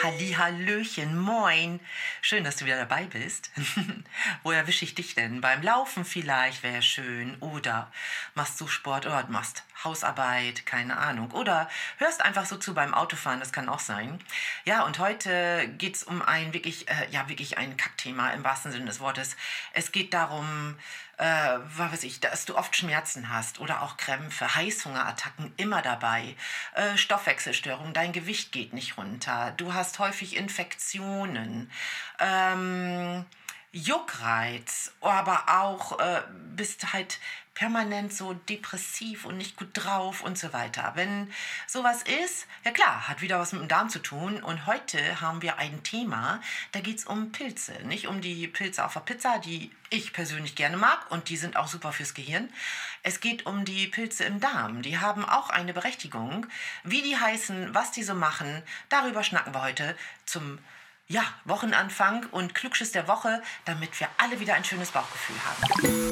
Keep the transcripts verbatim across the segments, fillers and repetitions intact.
Hallihallöchen, moin. Schön, dass du wieder dabei bist. Wo erwische ich dich denn? Beim Laufen vielleicht, wäre schön. Oder machst du Sport oder machst Hausarbeit, keine Ahnung. Oder hörst einfach so zu beim Autofahren, das kann auch sein. Ja, und heute geht es um ein wirklich, äh, ja, wirklich ein Kackthema im wahrsten Sinne des Wortes. Es geht darum, äh, was weiß ich, dass du oft Schmerzen hast oder auch Krämpfe, Heißhungerattacken immer dabei, äh, Stoffwechselstörungen, dein Gewicht geht nicht runter, du hast häufig Infektionen, ähm, Juckreiz, aber auch äh, bist halt permanent so depressiv und nicht gut drauf und so weiter. Wenn sowas ist, ja klar, hat wieder was mit dem Darm zu tun. Und heute haben wir ein Thema, da geht es um Pilze. Nicht um die Pilze auf der Pizza, die ich persönlich gerne mag und die sind auch super fürs Gehirn. Es geht um die Pilze im Darm. Die haben auch eine Berechtigung. Wie die heißen, was die so machen, darüber schnacken wir heute zum ja, Wochenanfang und Klugschiss der Woche, damit wir alle wieder ein schönes Bauchgefühl haben.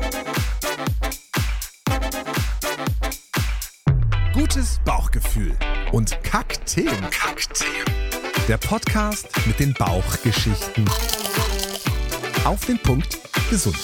Gutes Bauchgefühl und Kackthemen. Kackthemen. Der Podcast mit den Bauchgeschichten. Auf den Punkt gesund.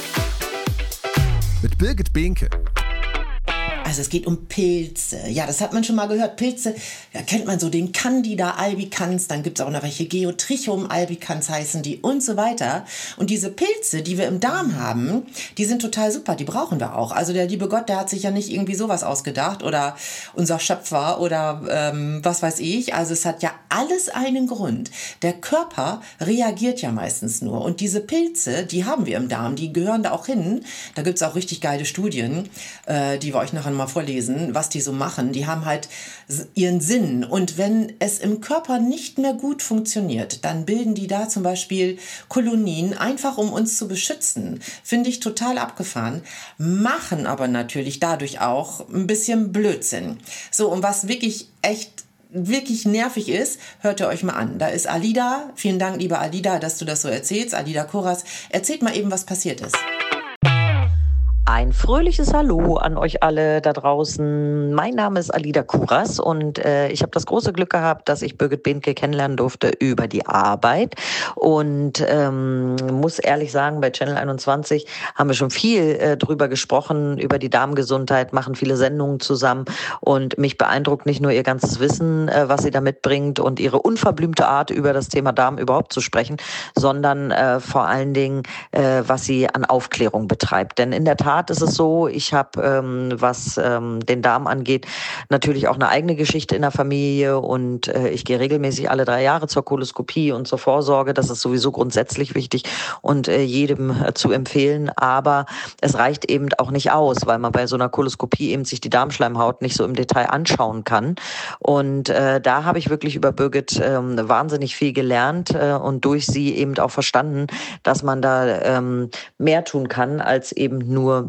Mit Birgit Behnke. Also es geht um Pilze. Ja, das hat man schon mal gehört. Pilze, ja, kennt man so den Candida albicans, dann gibt es auch noch welche Geotrichum albicans heißen die und so weiter. Und diese Pilze, die wir im Darm haben, die sind total super, die brauchen wir auch. Also der liebe Gott, der hat sich ja nicht irgendwie sowas ausgedacht oder unser Schöpfer oder ähm, was weiß ich. Also es hat ja alles einen Grund. Der Körper reagiert ja meistens nur. Und diese Pilze, die haben wir im Darm, die gehören da auch hin. Da gibt es auch richtig geile Studien, äh, die wir euch nachher mal vorlesen, was die so machen. Die haben halt ihren Sinn. Und wenn es im Körper nicht mehr gut funktioniert, dann bilden die da zum Beispiel Kolonien, einfach um uns zu beschützen. Finde ich total abgefahren. Machen aber natürlich dadurch auch ein bisschen Blödsinn. So, und was wirklich echt wirklich nervig ist, hört ihr euch mal an. Da ist Alida. Vielen Dank, liebe Alida, dass du das so erzählst. Alida Kuras. Erzählt mal eben, was passiert ist. Ein fröhliches Hallo an euch alle da draußen. Mein Name ist Alida Kuras und äh, ich habe das große Glück gehabt, dass ich Birgit Behnke kennenlernen durfte über die Arbeit. Und ähm, muss ehrlich sagen, bei Channel einundzwanzig haben wir schon viel äh, drüber gesprochen, über die Darmgesundheit, machen viele Sendungen zusammen. Und mich beeindruckt nicht nur ihr ganzes Wissen, äh, was sie da mitbringt und ihre unverblümte Art, über das Thema Darm überhaupt zu sprechen, sondern äh, vor allen Dingen, äh, was sie an Aufklärung betreibt. Denn in der Tat ist es so, ich habe, ähm, was ähm, den Darm angeht, natürlich auch eine eigene Geschichte in der Familie und äh, ich gehe regelmäßig alle drei Jahre zur Koloskopie und zur Vorsorge. Das ist sowieso grundsätzlich wichtig und äh, jedem äh, zu empfehlen. Aber es reicht eben auch nicht aus, weil man bei so einer Koloskopie eben sich die Darmschleimhaut nicht so im Detail anschauen kann. Und äh, da habe ich wirklich über Birgit äh, wahnsinnig viel gelernt äh, und durch sie eben auch verstanden, dass man da ähm, mehr tun kann, als eben nur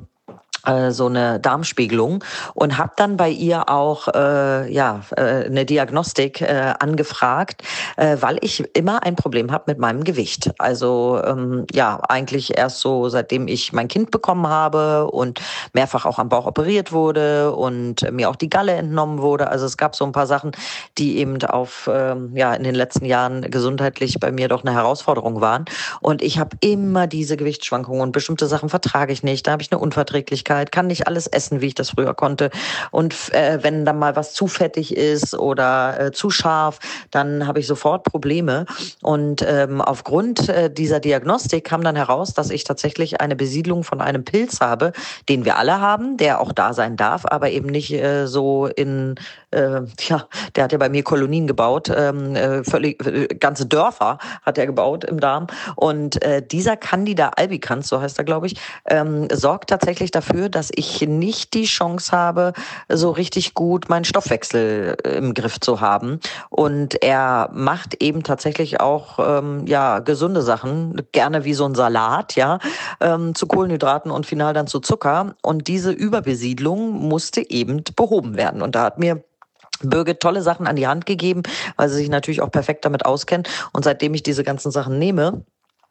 so eine Darmspiegelung und habe dann bei ihr auch äh, ja äh, eine Diagnostik äh, angefragt, äh, weil ich immer ein Problem habe mit meinem Gewicht. Also ähm, ja, eigentlich erst so, seitdem ich mein Kind bekommen habe und mehrfach auch am Bauch operiert wurde und mir auch die Galle entnommen wurde. Also es gab so ein paar Sachen, die eben auf ähm, ja in den letzten Jahren gesundheitlich bei mir doch eine Herausforderung waren. Und ich habe immer diese Gewichtsschwankungen und bestimmte Sachen vertrage ich nicht. Da habe ich eine Unverträglichkeit, kann nicht alles essen, wie ich das früher konnte. Und äh, wenn dann mal was zu fettig ist oder äh, zu scharf, dann habe ich sofort Probleme. Und ähm, aufgrund äh, dieser Diagnostik kam dann heraus, dass ich tatsächlich eine Besiedlung von einem Pilz habe, den wir alle haben, der auch da sein darf, aber eben nicht äh, so in, äh, ja, der hat ja bei mir Kolonien gebaut, ähm, äh, völlig äh, ganze Dörfer hat er gebaut im Darm. Und äh, dieser Candida albicans, so heißt er, glaube ich, ähm, sorgt tatsächlich dafür, dass ich nicht die Chance habe, so richtig gut meinen Stoffwechsel im Griff zu haben. Und er macht eben tatsächlich auch ähm, ja gesunde Sachen, gerne wie so ein Salat, ja, ähm, zu Kohlenhydraten und final dann zu Zucker. Und diese Überbesiedlung musste eben behoben werden. Und da hat mir Birgit tolle Sachen an die Hand gegeben, weil sie sich natürlich auch perfekt damit auskennt. Und seitdem ich diese ganzen Sachen nehme,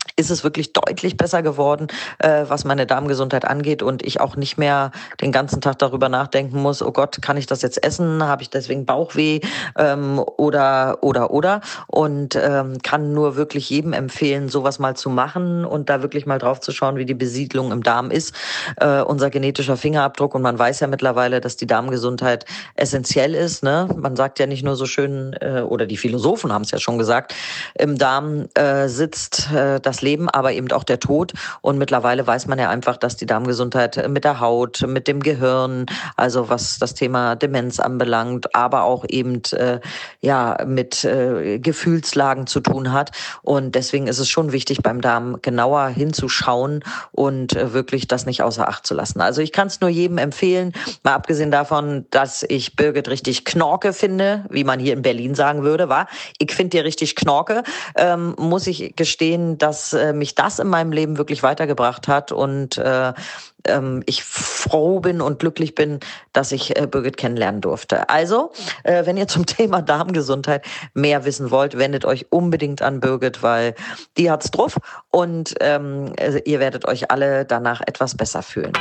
ist es wirklich deutlich besser geworden, äh, was meine Darmgesundheit angeht und ich auch nicht mehr den ganzen Tag darüber nachdenken muss, oh Gott, kann ich das jetzt essen? Habe ich deswegen Bauchweh? Ähm, oder, oder, oder. Und ähm, kann nur wirklich jedem empfehlen, sowas mal zu machen und da wirklich mal drauf zu schauen, wie die Besiedlung im Darm ist. Äh, unser genetischer Fingerabdruck, und man weiß ja mittlerweile, dass die Darmgesundheit essentiell ist. Ne? Man sagt ja nicht nur so schön, äh, oder die Philosophen haben es ja schon gesagt, im Darm äh, sitzt äh, das Leben, aber eben auch der Tod. Und mittlerweile weiß man ja einfach, dass die Darmgesundheit mit der Haut, mit dem Gehirn, also was das Thema Demenz anbelangt, aber auch eben äh, ja mit äh, Gefühlslagen zu tun hat. Und deswegen ist es schon wichtig, beim Darm genauer hinzuschauen und äh, wirklich das nicht außer Acht zu lassen. Also ich kann es nur jedem empfehlen, mal abgesehen davon, dass ich Birgit richtig Knorke finde, wie man hier in Berlin sagen würde, war. Ich finde dir richtig Knorke, ähm, muss ich gestehen, dass äh, mich das in meinem Leben wirklich weitergebracht hat und äh, ähm, ich froh bin und glücklich bin, dass ich äh, Birgit kennenlernen durfte. Also, äh, wenn ihr zum Thema Darmgesundheit mehr wissen wollt, wendet euch unbedingt an Birgit, weil die hat's drauf und ähm, ihr werdet euch alle danach etwas besser fühlen.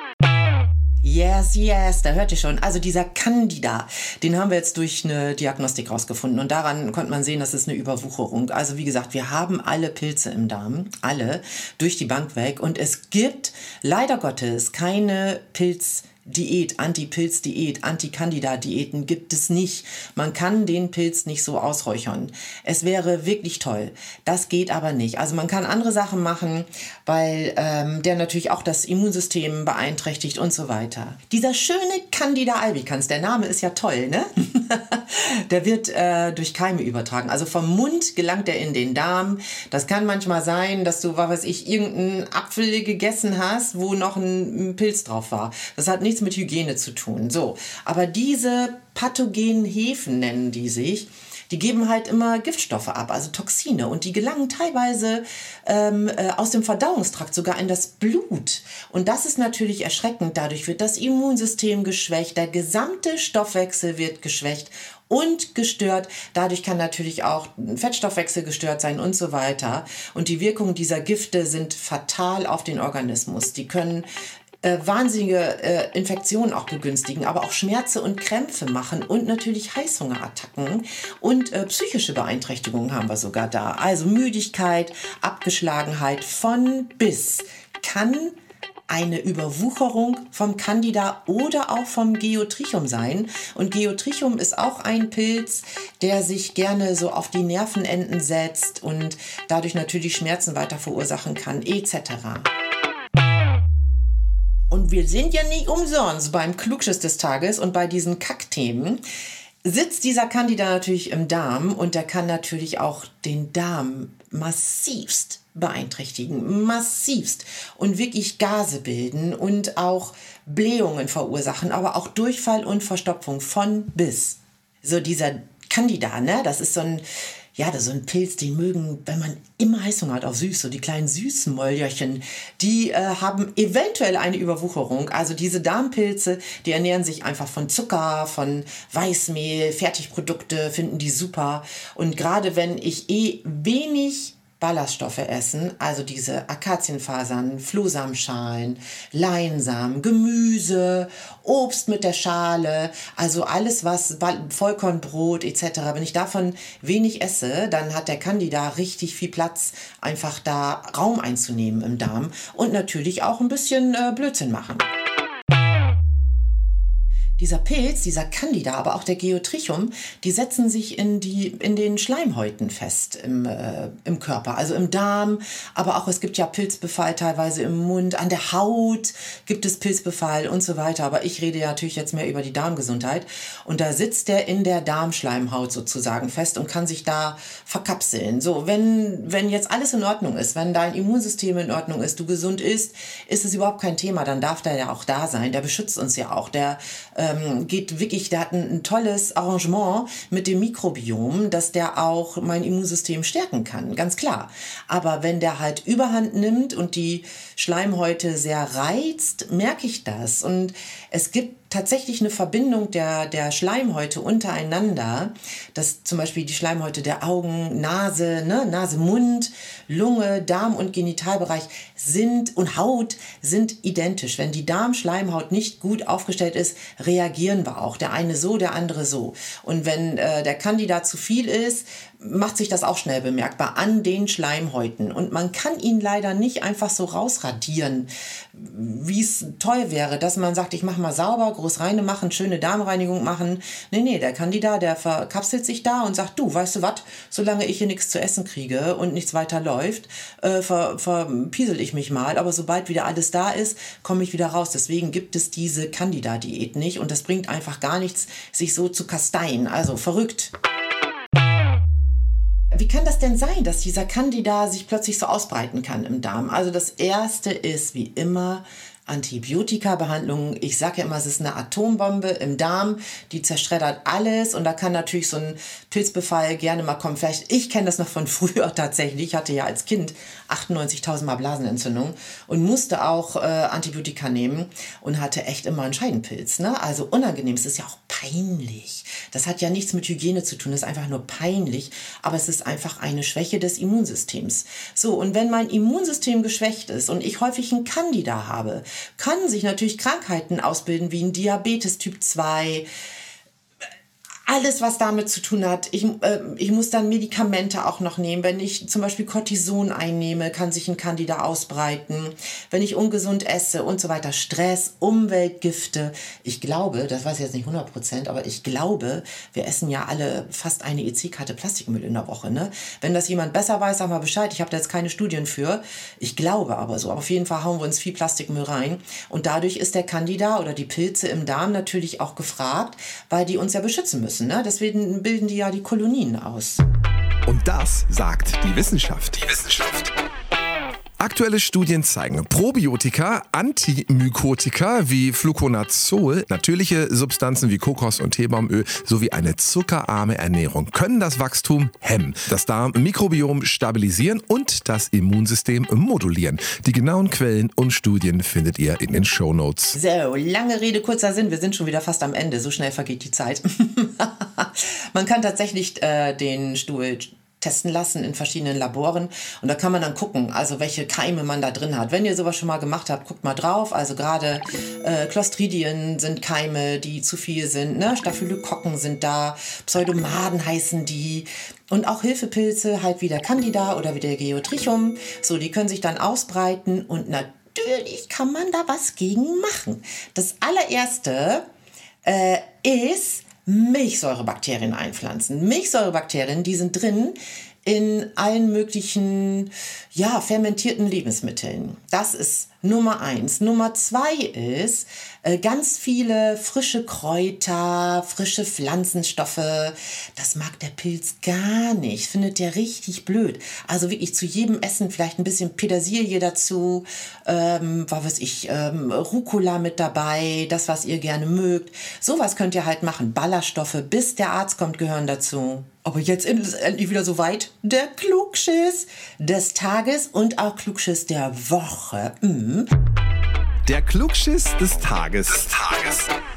Yes, yes, da hört ihr schon. Also dieser Candida, den haben wir jetzt durch eine Diagnostik rausgefunden und daran konnte man sehen, das ist eine Überwucherung. Also wie gesagt, wir haben alle Pilze im Darm, alle, durch die Bank weg und es gibt leider Gottes keine Pilz- Diät, Anti-Pilz-Diät, Anti-Candida-Diäten gibt es nicht. Man kann den Pilz nicht so ausräuchern. Es wäre wirklich toll. Das geht aber nicht. Also man kann andere Sachen machen, weil ähm, der natürlich auch das Immunsystem beeinträchtigt und so weiter. Dieser schöne Candida albicans, der Name ist ja toll, ne? Der wird äh, durch Keime übertragen. Also vom Mund gelangt er in den Darm. Das kann manchmal sein, dass du, was weiß ich, irgendeinen Apfel gegessen hast, wo noch ein Pilz drauf war. Das hat nichts mit Hygiene zu tun. So, aber diese pathogenen Hefen nennen die sich, die geben halt immer Giftstoffe ab, also Toxine. Und die gelangen teilweise ähm, äh, aus dem Verdauungstrakt sogar in das Blut. Und das ist natürlich erschreckend. Dadurch wird das Immunsystem geschwächt, der gesamte Stoffwechsel wird geschwächt und gestört. Dadurch kann natürlich auch ein Fettstoffwechsel gestört sein und so weiter. Und die Wirkungen dieser Gifte sind fatal auf den Organismus. Die können Äh, wahnsinnige äh, Infektionen auch begünstigen, aber auch Schmerzen und Krämpfe machen und natürlich Heißhungerattacken und äh, psychische Beeinträchtigungen haben wir sogar da. Also Müdigkeit, Abgeschlagenheit von bis kann eine Überwucherung vom Candida oder auch vom Geotrichum sein. Und Geotrichum ist auch ein Pilz, der sich gerne so auf die Nervenenden setzt und dadurch natürlich Schmerzen weiter verursachen kann, et cetera. Und wir sind ja nicht umsonst beim Klugschiss des Tages und bei diesen Kackthemen sitzt dieser Candida natürlich im Darm und der kann natürlich auch den Darm massivst beeinträchtigen, massivst und wirklich Gase bilden und auch Blähungen verursachen, aber auch Durchfall und Verstopfung von bis. So dieser Candida, ne, das ist so ein Ja, das ist so ein Pilz, den mögen, wenn man immer Heißhunger hat auf süß, so die kleinen Süßmäulchen, die äh, haben eventuell eine Überwucherung. Also diese Darmpilze, die ernähren sich einfach von Zucker, von Weißmehl, Fertigprodukte, finden die super. Und gerade wenn ich eh wenig Ballaststoffe essen, also diese Akazienfasern, Flohsamenschalen, Leinsamen, Gemüse, Obst mit der Schale, also alles was Vollkornbrot et cetera. Wenn ich davon wenig esse, dann hat der Candida richtig viel Platz, einfach da Raum einzunehmen im Darm und natürlich auch ein bisschen äh, Blödsinn machen. Dieser Pilz, dieser Candida, aber auch der Geotrichum, die setzen sich in, die, in den Schleimhäuten fest im, äh, im Körper, also im Darm, aber auch es gibt ja Pilzbefall teilweise im Mund, an der Haut gibt es Pilzbefall und so weiter. Aber ich rede ja natürlich jetzt mehr über die Darmgesundheit und da sitzt der in der Darmschleimhaut sozusagen fest und kann sich da verkapseln. So, wenn, wenn jetzt alles in Ordnung ist, wenn dein Immunsystem in Ordnung ist, du gesund isst, ist es überhaupt kein Thema, dann darf der ja auch da sein, der beschützt uns ja auch, der äh, geht wirklich, der hat ein, ein tolles Arrangement mit dem Mikrobiom, dass der auch mein Immunsystem stärken kann, ganz klar. Aber wenn der halt Überhand nimmt und die Schleimhäute sehr reizt, merke ich das. Und es gibt tatsächlich eine Verbindung der, der Schleimhäute untereinander, dass zum Beispiel die Schleimhäute der Augen, Nase, ne, Nase, Mund, Lunge, Darm- und Genitalbereich sind und Haut sind identisch. Wenn die Darmschleimhaut nicht gut aufgestellt ist, reagieren wir auch. Der eine so, der andere so. Und wenn äh, der Candida zu viel ist, macht sich das auch schnell bemerkbar an den Schleimhäuten. Und man kann ihn leider nicht einfach so rausradieren, wie es toll wäre, dass man sagt, ich mache mal sauber, groß reine machen, schöne Darmreinigung machen. Nee, nee, der Candida, der verkapselt sich da und sagt, du, weißt du was, solange ich hier nichts zu essen kriege und nichts weiter läuft, äh, ver, verpiesel ich mich mal. Aber sobald wieder alles da ist, komme ich wieder raus. Deswegen gibt es diese Candida-Diät nicht. Und das bringt einfach gar nichts, sich so zu kasteien. Also verrückt. Wie kann das denn sein, dass dieser Candida sich plötzlich so ausbreiten kann im Darm? Also das Erste ist wie immer Antibiotika-Behandlung. Ich sage ja immer, es ist eine Atombombe im Darm, die zerschreddert alles und da kann natürlich so ein Pilzbefall gerne mal kommen. Vielleicht, ich kenne das noch von früher tatsächlich. Ich hatte ja als Kind achtundneunzigtausend Mal Blasenentzündung und musste auch äh, Antibiotika nehmen und hatte echt immer einen Scheidenpilz. Ne? Also unangenehm, es ist ja auch peinlich. Das hat ja nichts mit Hygiene zu tun, das ist einfach nur peinlich, aber es ist einfach eine Schwäche des Immunsystems. So, und wenn mein Immunsystem geschwächt ist und ich häufig einen Candida habe, kann sich natürlich Krankheiten ausbilden wie ein Diabetes Typ zwei, alles, was damit zu tun hat. Ich, äh, ich muss dann Medikamente auch noch nehmen. Wenn ich zum Beispiel Cortison einnehme, kann sich ein Candida ausbreiten. Wenn ich ungesund esse und so weiter. Stress, Umweltgifte. Ich glaube, das weiß ich jetzt nicht hundert Prozent, aber ich glaube, wir essen ja alle fast eine E C-Karte Plastikmüll in der Woche. Ne? Wenn das jemand besser weiß, sag mal Bescheid. Ich habe da jetzt keine Studien für. Ich glaube aber so. Aber auf jeden Fall hauen wir uns viel Plastikmüll rein. Und dadurch ist der Candida oder die Pilze im Darm natürlich auch gefragt, weil die uns ja beschützen müssen. Ne? Deswegen bilden die ja die Kolonien aus. Und das sagt die Wissenschaft. Die Wissenschaft. Aktuelle Studien zeigen, Probiotika, Antimykotika wie Fluconazol, natürliche Substanzen wie Kokos- und Teebaumöl sowie eine zuckerarme Ernährung können das Wachstum hemmen, das Darmmikrobiom stabilisieren und das Immunsystem modulieren. Die genauen Quellen und Studien findet ihr in den Shownotes. So, lange Rede, kurzer Sinn. Wir sind schon wieder fast am Ende. So schnell vergeht die Zeit. Man kann tatsächlich äh, den Stuhl testen lassen in verschiedenen Laboren und da kann man dann gucken, also welche Keime man da drin hat. Wenn ihr sowas schon mal gemacht habt, guckt mal drauf. Also gerade äh, Clostridien sind Keime, die zu viel sind, ne? Staphylokokken sind da, Pseudomaden heißen die und auch Hilfepilze, halt wie der Candida oder wie der Geotrichum. So, die können sich dann ausbreiten und natürlich kann man da was gegen machen. Das allererste äh, ist Milchsäurebakterien einpflanzen. Milchsäurebakterien, die sind drin in allen möglichen, ja, fermentierten Lebensmitteln. Das ist Nummer eins. Nummer zwei ist äh, ganz viele frische Kräuter, frische Pflanzenstoffe. Das mag der Pilz gar nicht. Findet der richtig blöd. Also wirklich zu jedem Essen vielleicht ein bisschen Petersilie dazu, ähm, was weiß ich, ähm, Rucola mit dabei, das, was ihr gerne mögt. Sowas könnt ihr halt machen. Ballaststoffe, bis der Arzt kommt, gehören dazu. Aber jetzt ist endlich wieder soweit. Der Klugschiss des Tages und auch Klugschiss der Woche. Mhm. Der Klugschiss des Tages. Des Tages.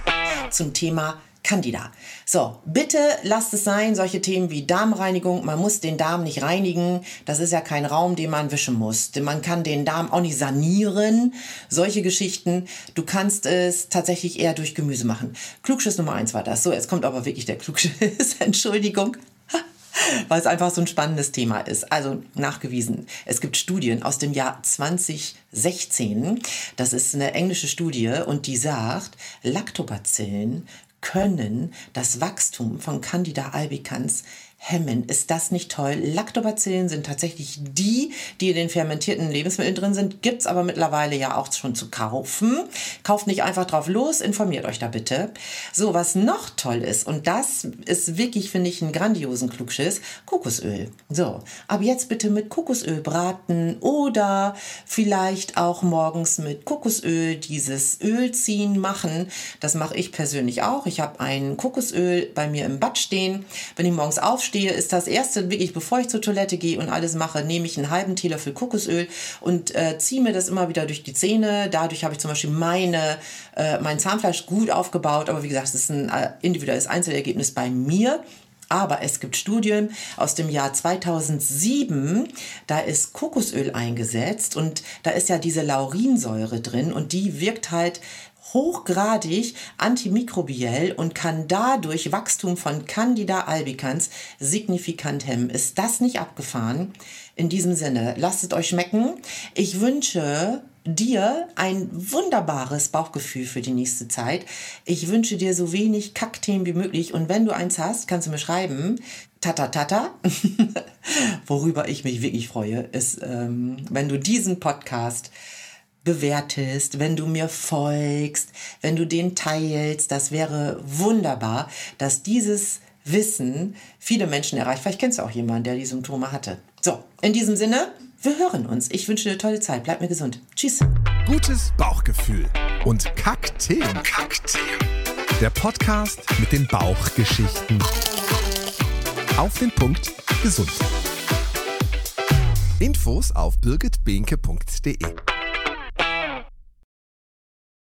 Zum Thema Candida. So, bitte lasst es sein, solche Themen wie Darmreinigung. Man muss den Darm nicht reinigen. Das ist ja kein Raum, den man wischen muss. Man kann den Darm auch nicht sanieren. Solche Geschichten. Du kannst es tatsächlich eher durch Gemüse machen. Klugschiss Nummer eins war das. So, jetzt kommt aber wirklich der Klugschiss. Entschuldigung. Weil es einfach so ein spannendes Thema ist. Also nachgewiesen. Es gibt Studien aus dem Jahr zwanzig sechzehn. Das ist eine englische Studie und die sagt, Lactobacillen können das Wachstum von Candida albicans hemmen. Ist das nicht toll? Lactobacillen sind tatsächlich die, die in den fermentierten Lebensmitteln drin sind. Gibt's aber mittlerweile ja auch schon zu kaufen. Kauft nicht einfach drauf los, informiert euch da bitte. So, was noch toll ist, und das ist wirklich, finde ich, einen grandiosen Klugschiss, Kokosöl. So, ab jetzt bitte mit Kokosöl braten oder vielleicht auch morgens mit Kokosöl dieses Öl ziehen machen. Das mache ich persönlich auch. Ich habe ein Kokosöl bei mir im Bad stehen. Wenn ich morgens aufstehe, aufstehe, ist das Erste, wirklich, bevor ich zur Toilette gehe und alles mache, nehme ich einen halben Teelöffel Kokosöl und äh, ziehe mir das immer wieder durch die Zähne. Dadurch habe ich zum Beispiel meine, äh, mein Zahnfleisch gut aufgebaut. Aber wie gesagt, es ist ein äh, individuelles Einzelergebnis bei mir. Aber es gibt Studien aus dem Jahr zweitausendsieben, da ist Kokosöl eingesetzt und da ist ja diese Laurinsäure drin und die wirkt halt hochgradig antimikrobiell und kann dadurch Wachstum von Candida albicans signifikant hemmen. Ist das nicht abgefahren? In diesem Sinne, lasst es euch schmecken. Ich wünsche dir ein wunderbares Bauchgefühl für die nächste Zeit. Ich wünsche dir so wenig Kackthemen wie möglich und wenn du eins hast, kannst du mir schreiben. Tata tata. Worüber ich mich wirklich freue, ist, ähm, wenn du diesen Podcast bewertest, wenn du mir folgst, wenn du den teilst. Das wäre wunderbar, dass dieses Wissen viele Menschen erreicht. Vielleicht kennst du auch jemanden, der die Symptome hatte. So, in diesem Sinne, wir hören uns. Ich wünsche dir eine tolle Zeit. Bleib mir gesund. Tschüss. Gutes Bauchgefühl und Kackthemen. Kackthemen. Der Podcast mit den Bauchgeschichten. Auf den Punkt gesund. Infos auf birgit behnke punkt de.